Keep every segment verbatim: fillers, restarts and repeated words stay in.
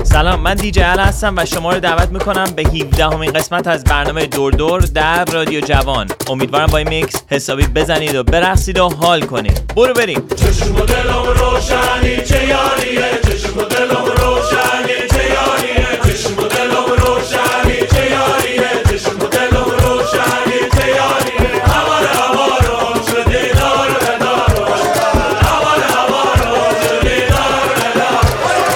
سلام، من دیجی ال هستم و شما رو دعوت میکنم به هفدهمین قسمت از برنامه دور دور در رادیو جوان. امیدوارم با این میکس حسابی بزنید و برقصید و حال کنید. برو بریم. چشم و دلم روشنی چه یاریه، چشم و دلم روشنی چه یاریه، چشم و دلم روشنی چه یاریه، چشم و دلم روشنی چه یاریه. هوار هوارو شده دار و دارو، هوار هوارو شده دار و دارو.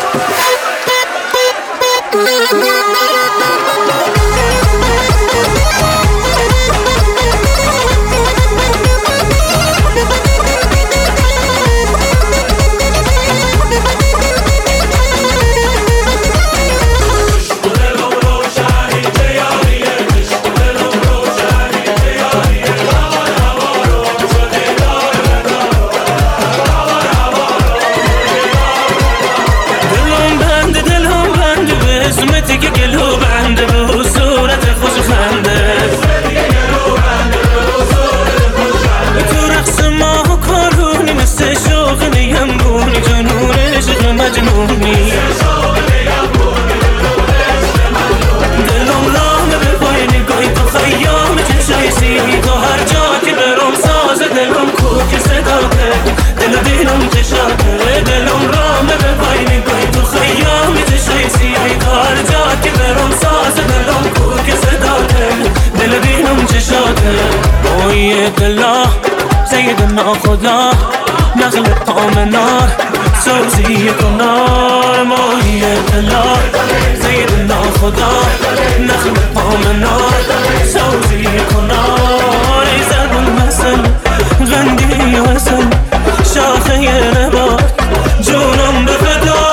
خدا نقل آمنار سوزی کنار ماهی دلار زیدنا خدا نقل آمنار سوزی کنار ای زبون مثل غندی وزن شاخه نبات جونم بفدا.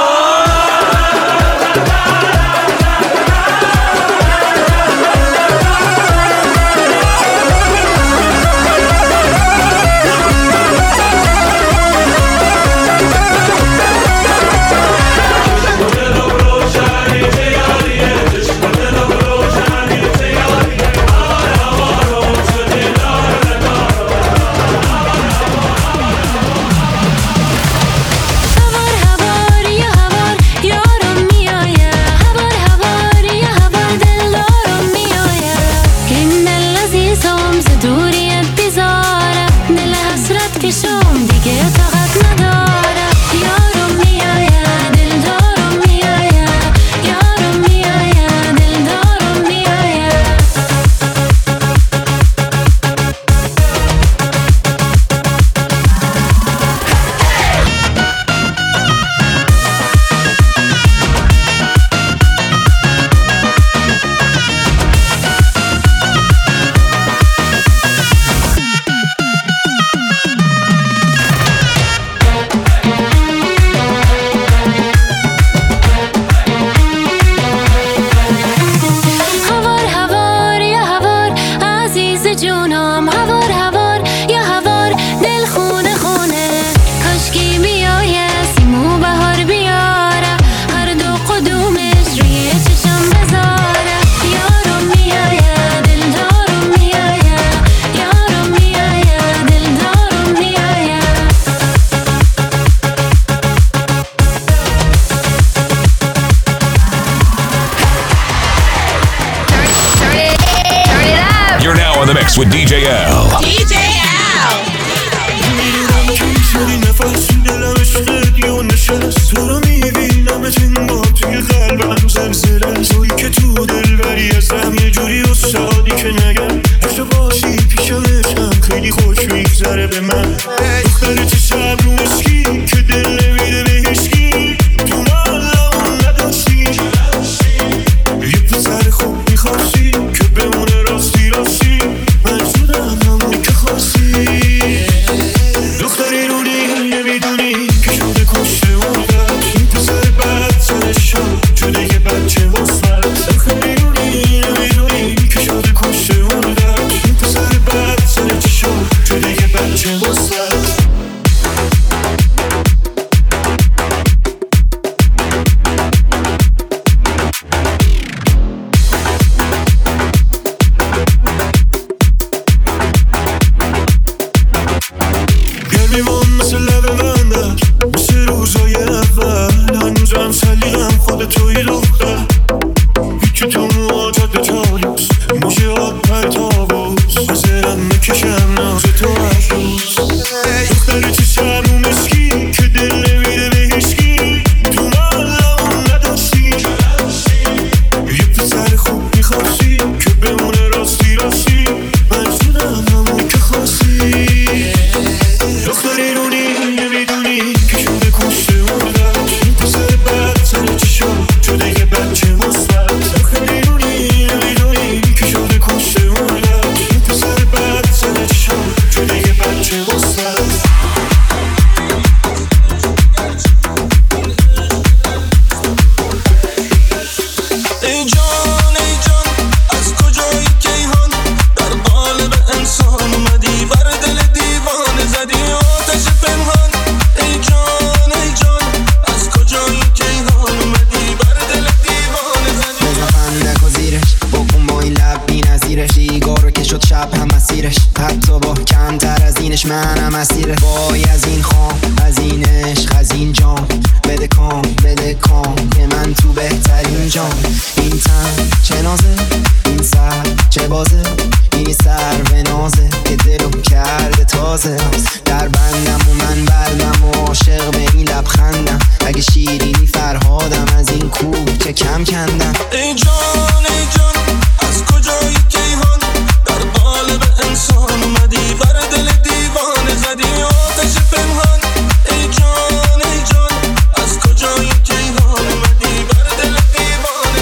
With D J L. D J L. شدی نفس دلم عشقت یه نشست تو رو میبینم تنگا توی قلبم زلزله توی که تو دل بری ازم یه جوری استادی که نگم عشق باشی پیشمشم خیلی خوش میگذره به من دختر چه شب رو مسکی که دل نمیده به هشکی تو مالمون نداشتی یه پسر خوب میخواستی که بمونه راستی راستی من شدم همونی که خواستی میشی دختر که تو مواجد تاریوز موشه آب پرتابوز بزرم میکشم ناز تو هر روز دختر چه شرم و مسکی که دل نمیره به هیچکی تو مالمون نداشتی یه پسر خوب میخواستی که بمونه راستی راستی منظورم همون که خواستی دختر ایرونی نمیدونی که شده کشته مردش این پسر بد سر چی شد شده یه بچه مصبت دختر ایرونی نمیدونی که شده کشته مردش این پسر بد سر چی شد شده یه بچه مصبت منم اسیر وای از این خام از این عشق از این جام بده کام بده کام که من تو بهترین جام این تن چه نازه این سر چه بازه این سر به نازه که دلو کرده تازه در بندم و من بردم و عاشق به این لبخندم اگه شیرینی فرهادم از این کوه چه کم کندم ای جان ای جان از کجایی کیهان در قالب انسان اومدی بر دل دیوانه زدی آتش پنهان ای جان ای جان از کجایی کیهان اومدی بر دل دیوانه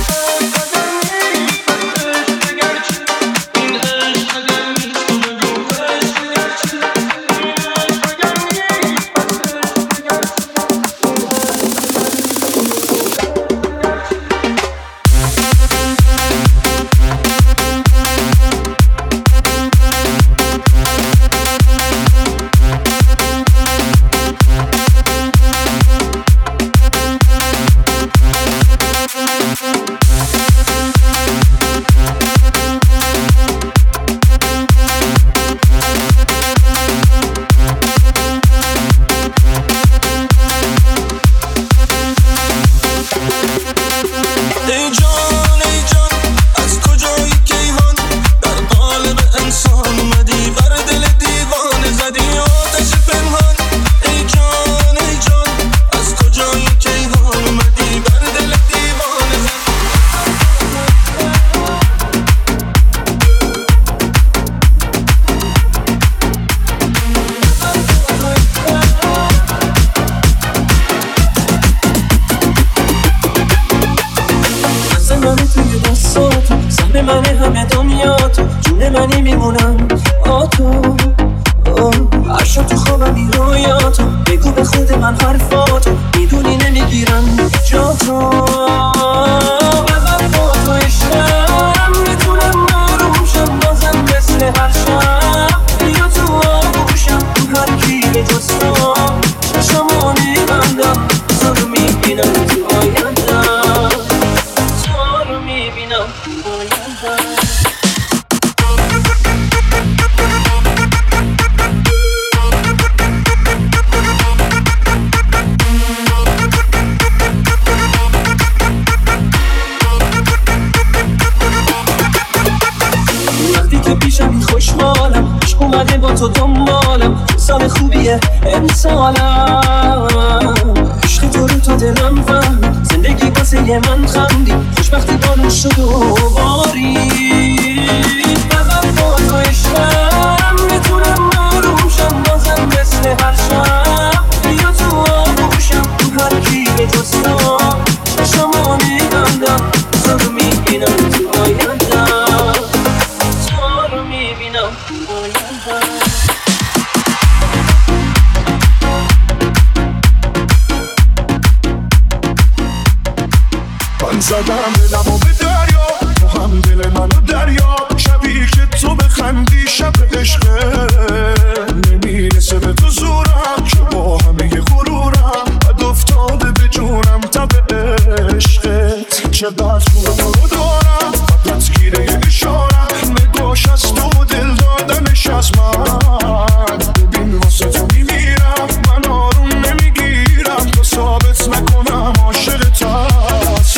زدم دلمو به دریا تو هم دل منو دریا شبیه که تو بخندی شب عشقه نمیرسه به تو زورم که با همه غرورم بد افتاده به جونم تب عشقت چقدر تو رو دارم فقط گیره اشارم نگاش از تو دل دادنش از من ببین واسه تو میمیرم من آروم نمیگیرم تا ثابت نکنم عاشقت هستم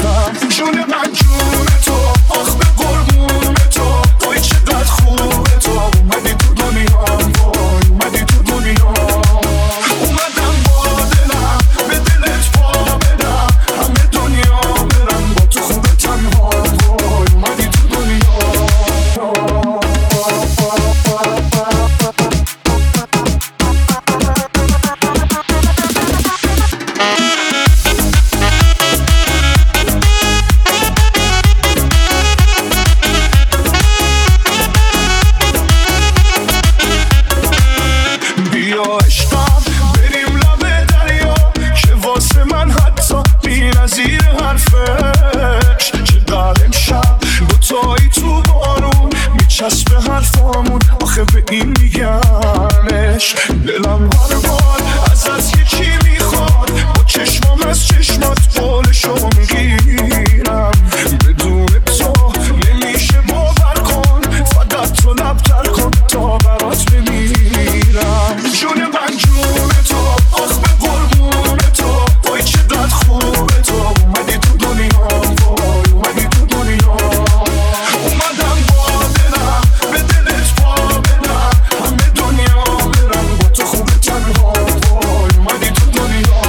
هاشو میگیرم بدون تو نمیشه باور کن فقط تو لبتر کن تا برات بمیرم جون من جون تو آخ به قربون تو وای چقدر خوبه تو اومدی تو دنیا وای اومدی تو دنیا اومدم با دلم به دلت پا بدم همه دنیا برم با تو خوبه تنها وای اومدی تو دنیا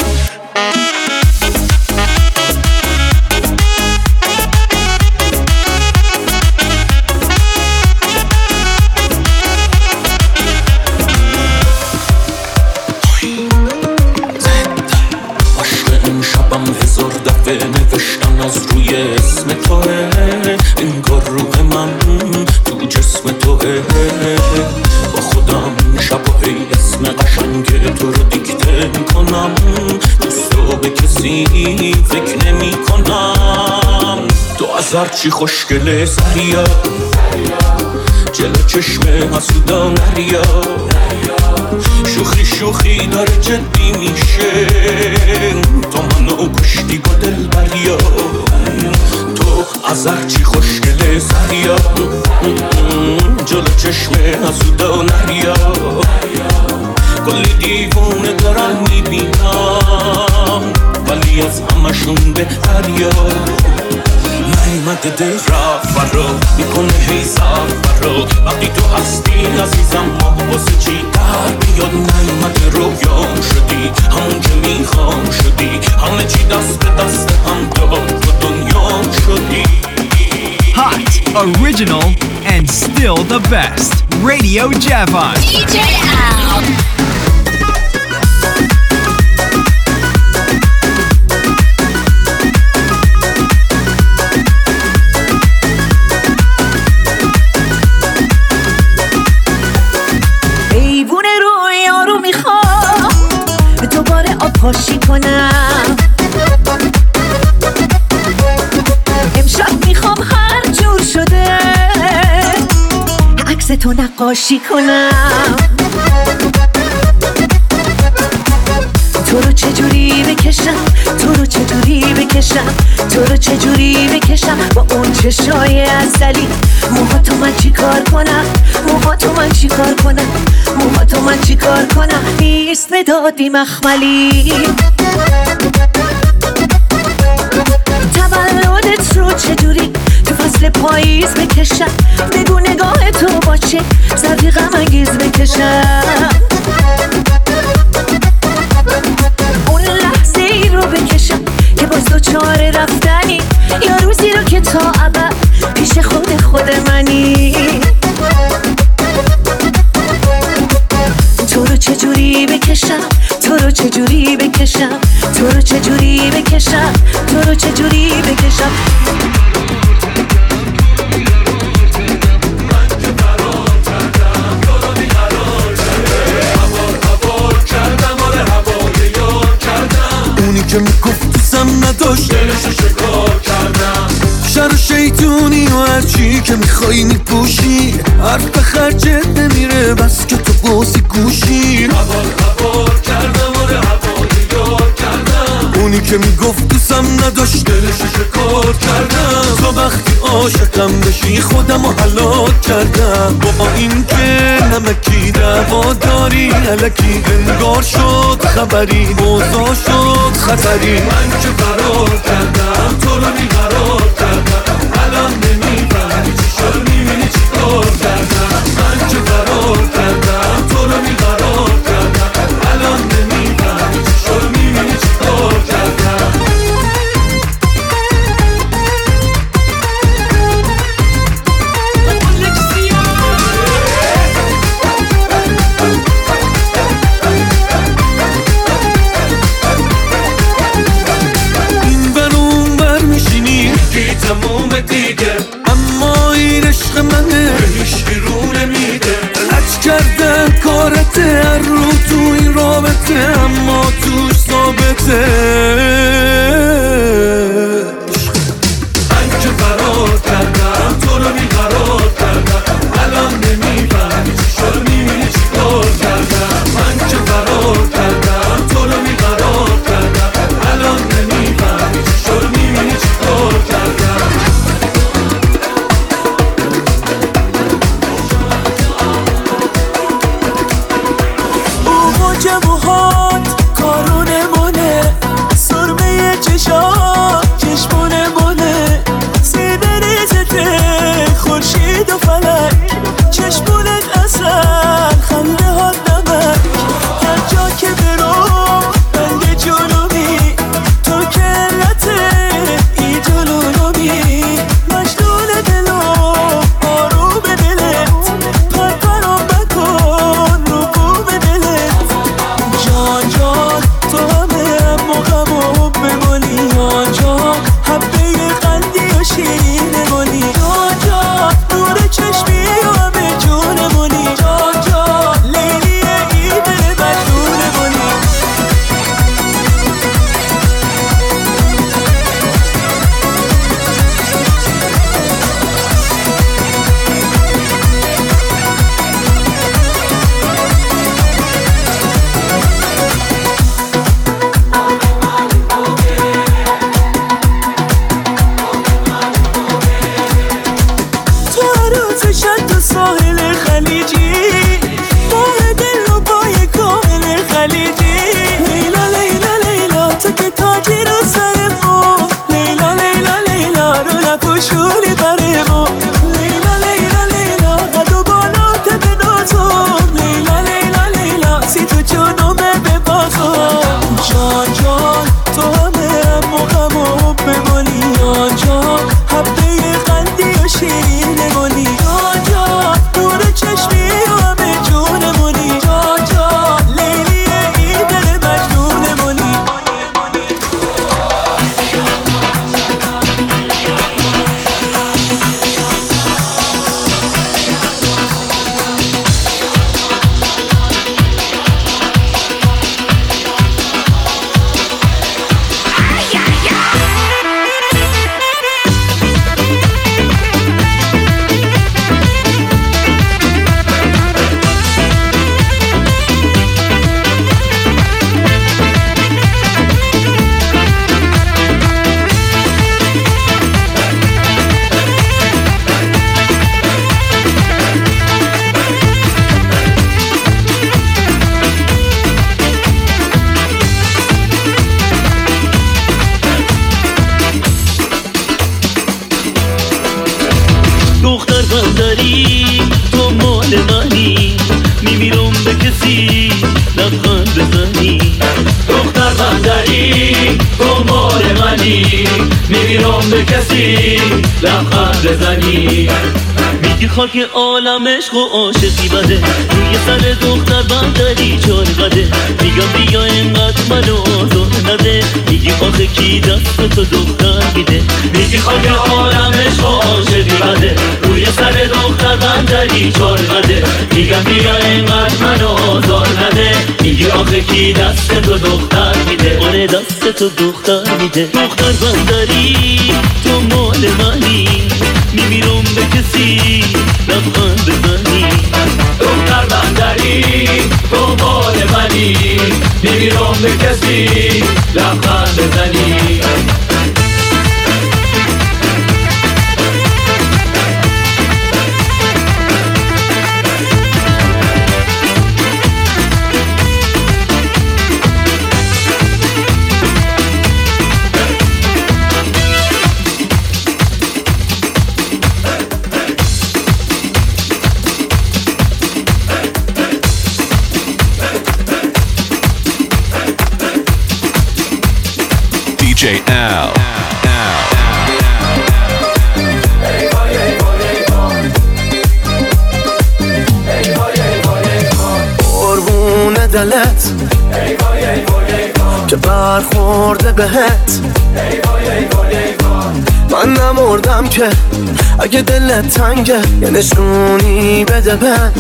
هزار دفعه نوشتن از روی اسم توه انگار روح من تو جسم توه با خودم شباهی اسم قشنگ تو رو دیکته میکنم دوستو به کسی فکر نمی کنم تو از هرچی خوشگله سریا جلو چشم حسودا نریا شوخی شوخی داره جدی میشه تو منو کشتی با دل بریا تو از هرچی خوشگله سریا جلو چشم حسودا نریا کلی دیوونه دارن میبینم ولی از همشون بهتریا نیمت دل رفت فرا میکنه هی سفرا وقتی تو هستی عزیزم ما واسه چی در بیاد نیمت رویام شدی همون که میخوام شدی همه چی دست به دست هم داد و دنیام شدی Hot, original, and still the best. Radio Javon. D J Al. پاشی کنم امشب میخوام هر جور شده عکس تو نقاشی کنم تو رو چجوری بکشم تو رو چجوری بکشم تو رو چجوری بکشم با اون چشای عسلی موهاتو من چی کار کنم موهاتو من چی کار کنم موهاتو من چی کار کنم نیست دادی مخملی تولدت رو چجوری تو فصل پاییز بکشم بگو نگاه تو باشه زردی غم انگیز بکشم اون لحظه ای رو بکشم که باز تو چاره رفتنی یا روزی رو که تا ابد پیش خود خود منی تو رو چجوری بکشم تو رو چجوری بکشم تو رو چجوری بکشم تو رو چجوری بکشم اونی که میگفت دوستم نداشت دلشو شکار کردم شر شیطونی و هرچی که میخوایی میپوشی حرف به خرجت نمیره بس که تو بازی گوشی حوال حوال کردم آره حوال یار کردم اونی که میگفت دوستم نداشت دلشو شکار کردم تو وقتی عاشقم بشی خودم رو هلاک کردم با این که نمکی دعوا داری الکی انگار شد خبری موضوع شد خطری من که فرار کردم تو رو بیقرار کردم الان نمیفهمی چی شد میبینی چی کار کردم من که فرار کردم تو رو بیقرار کردم الان نمیفهمی چی شد میبینی چی کار کردم تموم دیگه اما این عشق منه هیچ رو نمیده لج کردن کارته هر رو تو این رابطه اما توش ثابته من که فرار کردم تو رو بیقرار کردم الان نمیفهمی چی شد میبینی چی کار کردم من که فرار کردم تو رو بیقرار کردم الان نمیفهمی غم و غم و بمالی آنجا حبه قندی و شیرین مالی آنجا نور چشمی و همه جونمونی جا جا لیلی ای دل مجنون مونی میمیرم به کسی لبخند بزنی میگی خاک عالم عشق و عاشقی بده روی سر دختر بندری چار قده میگم بیا اینقدر منو آزار نده میگی آخه کی دست تو دختر میده میگی خاک عالم عشق و عاشقی بده روی سر دختر بندری چار قده میگم بیا اینقدر منو آزار نده میگی آخه کی دست تو دختر میده آره دست تو دختر میده دختر بندری تو مال منی میمیرم به کسی لبخند بزنی دختر بندری تو مال منی میمیرم به کسی لبخند بزنی دی جی Al. قربون دلت که برخورده بهت من نمردم که اگه دلت تنگه یه نشونی بده بن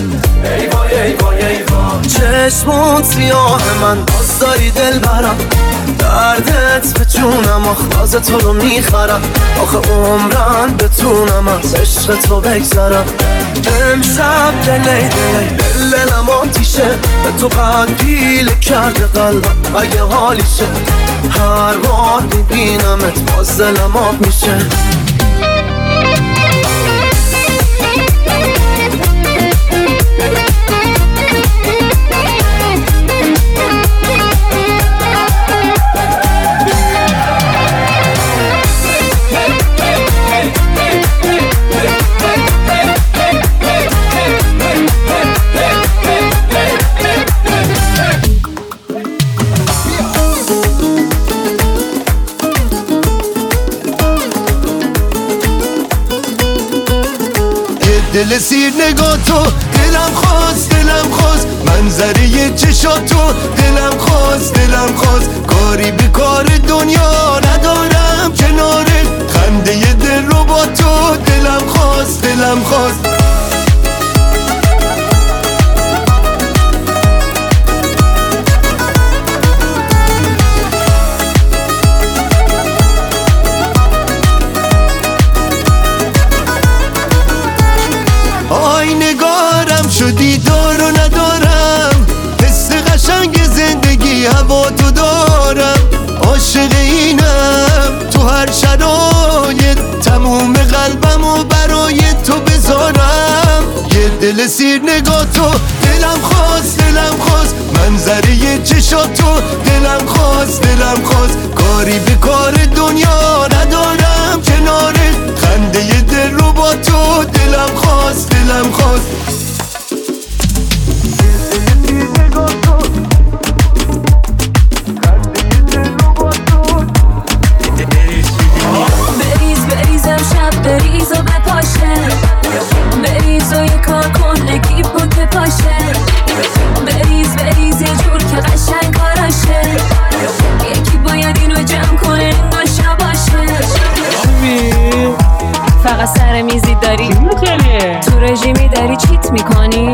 چشمون سیاه من باز داری دل برم دردت به جونم آخلاز تو رو میخرم آخه عمرن بتونم از عشق تو بگذرم امشب دلی دلی دلم آتیشه به تو قد پیله کرده قلبم اگه حالیشه هر بار میبینمت باز دلم آب میشه دل سیر نگاه تو دلم خواست دلم خواست منظره چشات تو دلم خواست دلم خواست کاری به کار دنیا ندارم کنارت خنده دل رو با تو دلم خواست دلم خواست آی نگارم شدی دار و ندارم حس قشنگ زندگی هوا تو دارم عاشق اینم تو هر شرایط تموم قلبم و برای تو بذارم یه دل سیر نگاه تو دلم خواست دلم خواست منظره چشات تو دلم خواست دلم خواست کاری به کار دنیا ندارم کنارت خنده دل رو با تو دلم خواست دلم خواست فقط سر میزی داری تو رژیمی داری چیت میکنی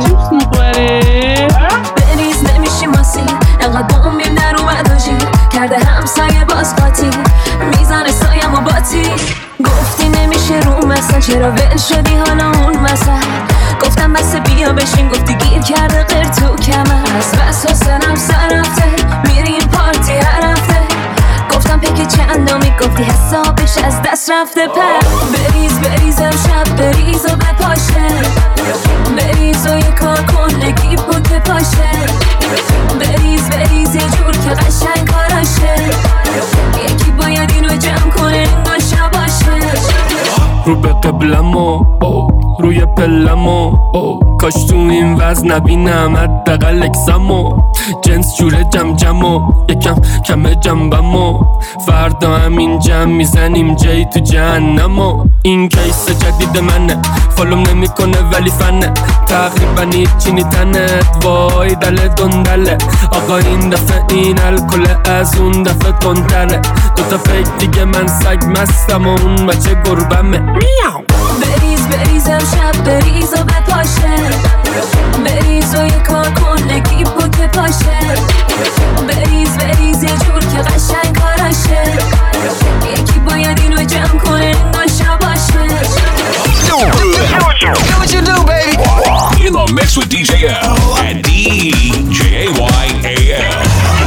بریز نمیشی ماسی انقدر بومیم در اومد و جیر کرده همسایه باز قاطی میزانه سایم و باتی گفتی نمیشه رو مثلا چرا ول شدی حالا اون مثلا گفتم بس بیا بشین گفتی گیر کرده غیر تو کمر از بس حسنم سر رفته میریم پارتی هر هفته گفتم پک چندمی گفتی حسابش از دست رفته پر بریز بریزم شب بریز و بپاشه بریز و یه کار کن نگی پوت پاشه بریز بریز یه جور که قشنگ کاراشه یکی باید اینو جمع کنه انگار شباشه رو به قبلمو روی پلمو کاش تو این وزن نبینم حداقل اکسمو جنس جوره جم جمو یکم کم جنبمو فردا همین جمع میزنیم جای تو جهنمو این کیس جدید منه فالوم نمیکنه ولی فنه تقریبا هیچی نیتنت وای دل دندله آقا این دفعه این الکل از اون دفعه کنتره دوتا فکر دیگه من سگ مستم و اون بچه گربمه بریز بریزم شب بریز و بپاشه بریز و یه کار کن نگی پوت پاشه بریز بریز یه جور که قشنگ کاراشه یکی باید اینو جمع کنه انگار شباشه Do what you do, baby. In the mix with D J L and D J A Y A L.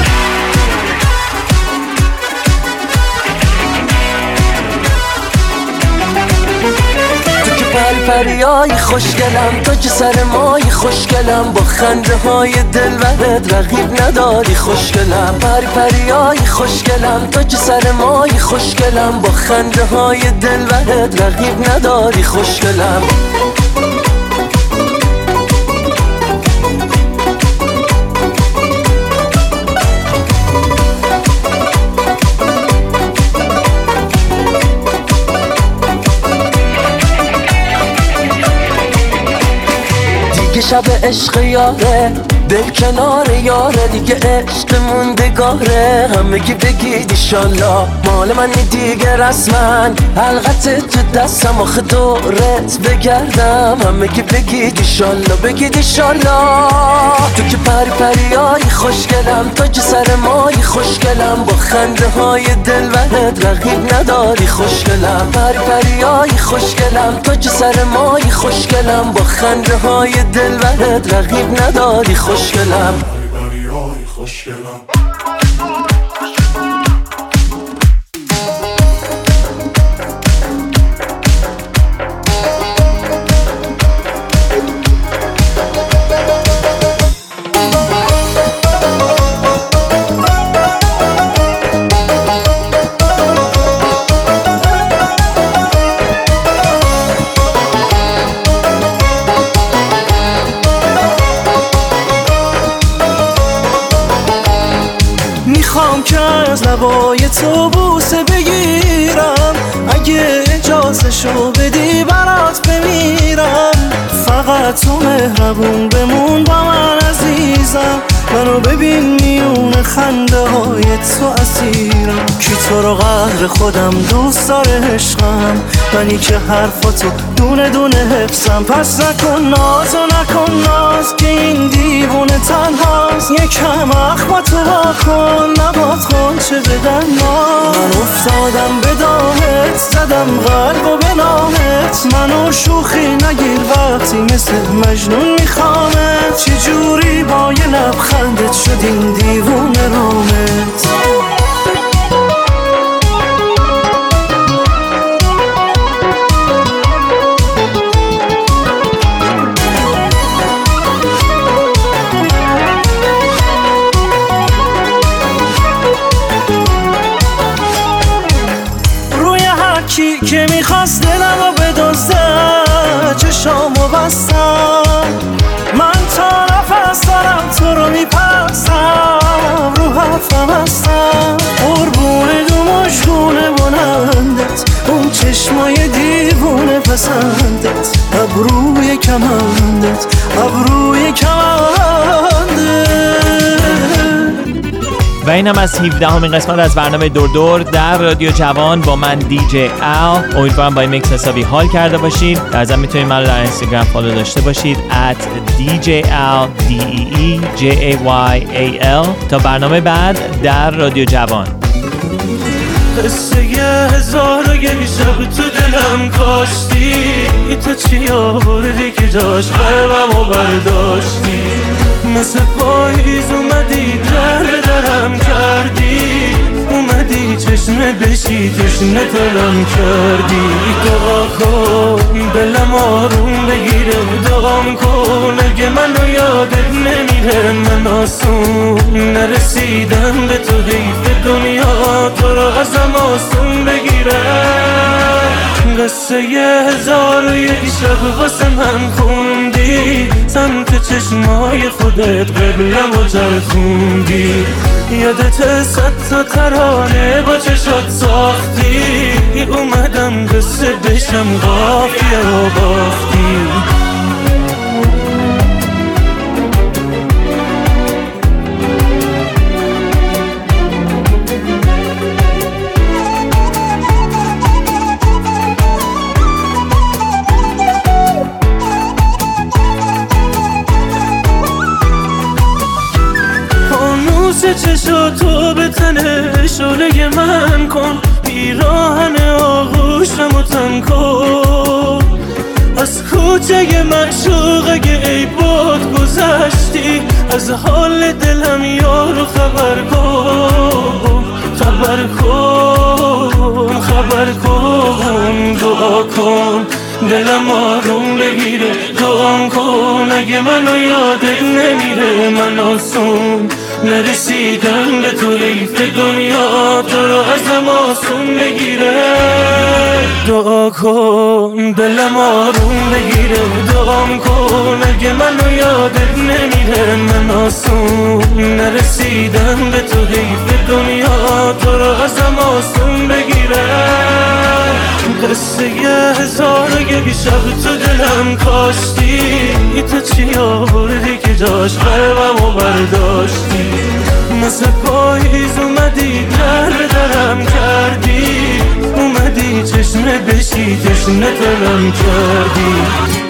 پری پریای خوشگلم تو که سر مای خوشگلم با خنده های دلبرت رقیب نداری خوشگلم پری پریای خوشگلم تو که سر مای خوشگلم با خنده های دلبرت رقیب نداری خوشگلم شب عشق یاره دل کنار یاره دیگه عشق موندگاره همگی بگید ایشالله مال منی دیگه رسمن حلقت تو دستم آخه دورت بگردم همگی بگید ایشالله بگید ایشالله تو که پری پریای خوشگلم تو که سر مای خوشگلم با خنده های دلبرت رقیب نداری خوشگلم پری پریای خوشگلم تو که سر مای خوشگلم با خنده های دلبرت رقیب نداری خوشگلم پری پریای خوشگلم لبای تو بوسه بگیرم اگه اجازه شو بدی برات بمیرم فقط تو مهربون بمون با من عزیزم منو ببین میون خنده های تو اسیرم کی تو رو قهر خودم دوست داره عشقم منی که حرفاتو دونه دونه حفظم پس نکن ناز و نکن ناز که این دیوونه تنهاست یکم اخماتو با کن نباد خونچه بدن ناز من افتادم به دامت زدم قلب و به نامت منو شوخی نگیر وقتی مثل مجنون میخوامت چجوری با یه لبخندت شد این دیوونه رامت روی هرکی که میخواست دلم رو بدزده چشامو بستم من تا نفس دارم تو رو میپرسم رو حرفم هستم قربون دو مشگونه بلندت اون چشمای دیوونه پسندت ابروی کمندت ابروی کمندت و اینم از هفدهمین قسمت از برنامه دور دور در رادیو جوان با من دی جی ال. امیدوارم با این میکس حسابی حال کرده باشید. در ضمن میتونید من رو در اینستاگرام فالو داشته باشید at دی جی ال دی ای ای جی ای وای ای ال تا برنامه بعد در رادیو جوان. قصه یه هزار و یک شب تو دلم کاشتی، تو چی آوردی که جاش قلبمو برداشتی؟ مثل پاییز اومدی در درم کردی، اومدی چشمه بشی تشنه ترم کردی. دعا کن دلم آروم بگیره، دعام کن اگه منو یادت نمیره. من آسون نرسیدم به تو، حیف دنیا تو رو ازم آسون بگیره. قصه یه هزار و یک شب واسه من خوندی، سمت چشمای خودت قبلم و چرخوندی. یادت صد تا ترانه با چشات ساختی، اومدم قصه بشم قافیه و باختی. چشاتو به تنه شعله من کن، پیراهن آغوشم و تن کن. از کوچه معشوق اگه ای باد گذشتی، از حال دلم یارو خبر کن. خبر کن خبر کن دعا کن دلم آروم بگیره. دعام کن اگه منو یادت نمیره. من آسون نرسیدم به تو، حیف دنیا تو رو ازم آسون بگیره. دعا کن دلم آروم بگیره. دعام کن اگه منو یادت نمیره. من آسون نرسیدم به تو، حیف دنیا تو رو ازم آسون بگیره. قصه یه هزار و یک شب تو دلم کاشتی، تو چی آوردی که جاش قلبمو برداشتی؟ مثل پاییز اومدی در درم کردی، اومدی چشمه بشی تشنه ترم کردی.